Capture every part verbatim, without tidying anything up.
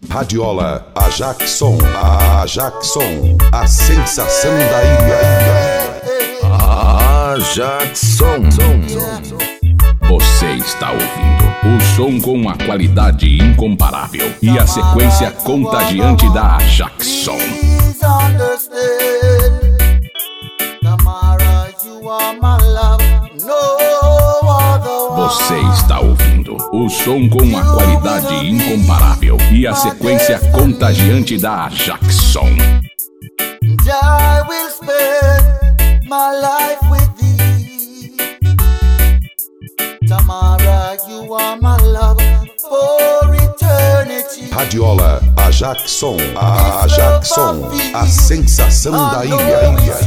Radiola, a Jackson, a Jackson, a sensação da ilha. A Jackson. Você está ouvindo o som com a qualidade incomparável e a sequência contagiante da Jackson. Você está ouvindo o som com a qualidade incomparável e a sequência contagiante da Jackson. I will spend my life with thee. Tamara, you are my love for eternity. Radiola, a Jackson, a Jackson, a sensação da ilha.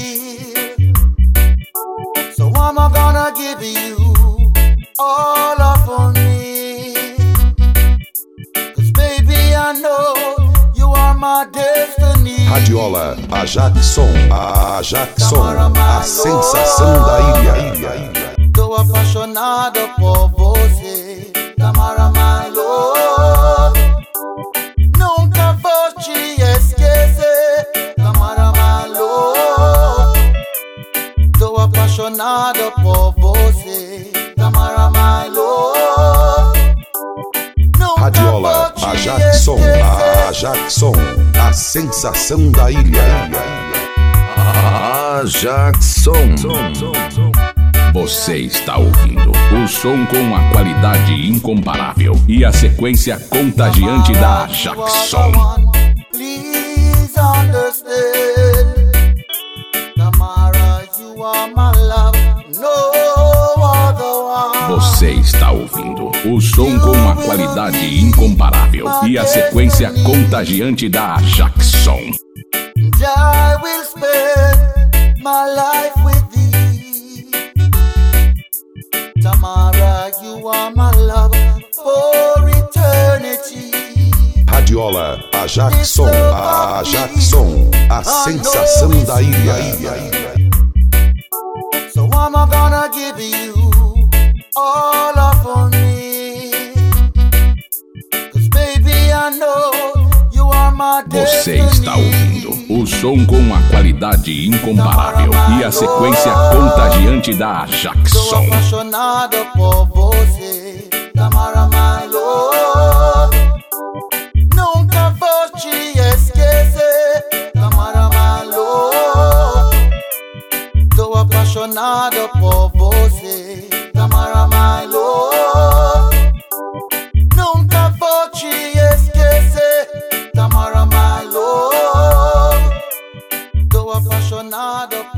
So I'm gonna give you all of me, 'cause baby I know you are my destiny. Radiola, a Jackson, a Jackson, a sensação da ilha. Tô apaixonado por você, Tamara, my love. Nunca vou te esquecer, Tamara, my love. Tô apaixonado por você, Tamara, my love. Radiola, a Jackson, a Jackson, a sensação da ilha. A Jackson. Você está ouvindo o som com a qualidade incomparável e a sequência contagiante da Jackson. Please understand, Tamara, you are my love, no other one. Você está ouvindo o som com a qualidade incomparável e a sequência contagiante da Jackson. And I will spend my life with thee. Tamara, you are my love for eternity. Radiola, a Jackson, a Jackson, a sensação da ilha. So I'm gonna give you all of me, 'cause baby I know you are my Você destiny. está ouvindo o som com a qualidade incomparável e a sequência contagiante da Tô Jackson. apaixonado por você, Tamara, my love. Nunca vou te esquecer, Tamara, my love. Tô apaixonado por você, Tamara, my love. Nunca vou te esquecer, Tamara, my love. Tô apaixonado